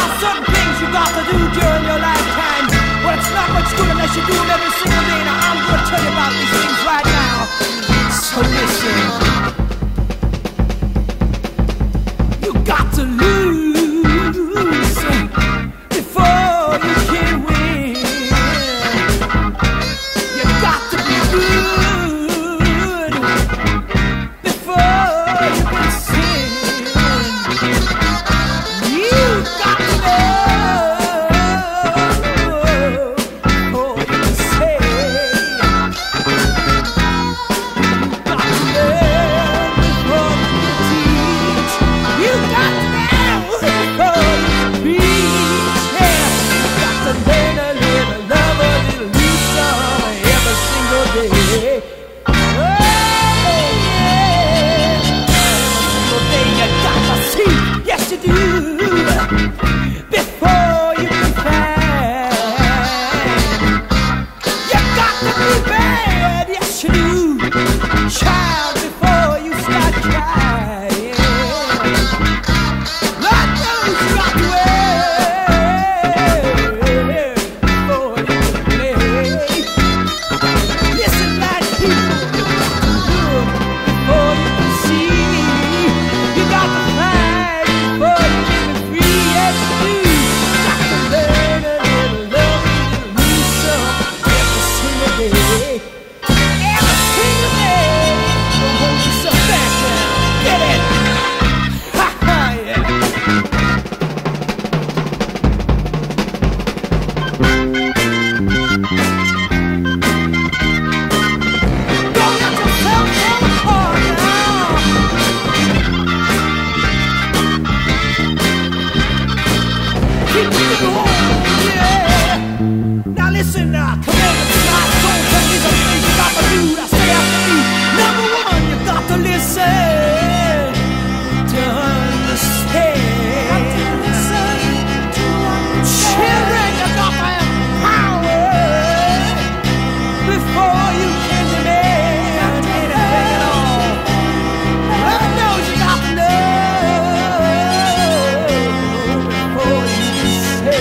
are certain things you got to do during your lifetime. Well, it's not much good unless you do them every single day. Now, I'm going to tell you about these things right now. So listen. You got to lose before you can win. You got to be good before you can sin. You got to know before you can say. You got to learn before you can teach. You got to know before you can preach. Yeah. You got to learn a little, love a little, lose some every single day. Oh, yeah. Every single day you got to see, yes you do, before you can find. You got to be bad, yes you do, child, before you start crying. Lord knows you got to wait before you can play. Listen, lad, people, you got to look before you can see. You got to fight before you can be free. Yes, you do. Got to learn a little, love a little, lose some every single day. Every single day. Don't hold yourself back now. Get it? Ha ha, yeah. Don't let yourself fall apart now. Keep moving on, yeah. Now listen now, commandments not don't tell me the things you got to do. Now stay after me. Number one, you got to listen to understand. Children, you got to have power before you can demand anything at all. Lord knows you got to know before you can say.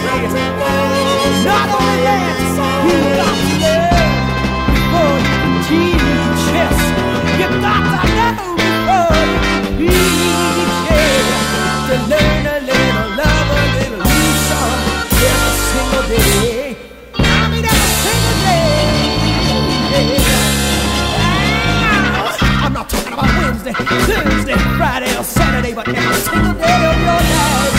Not only that, you got to learn before you can teach. Yes, you got to know before you can preach. Yeah, to learn a little, love a little, lose some every single day. I mean every single day. Yeah. I'm not talking about Wednesday, Thursday, Friday, or Saturday, but every single day of your life.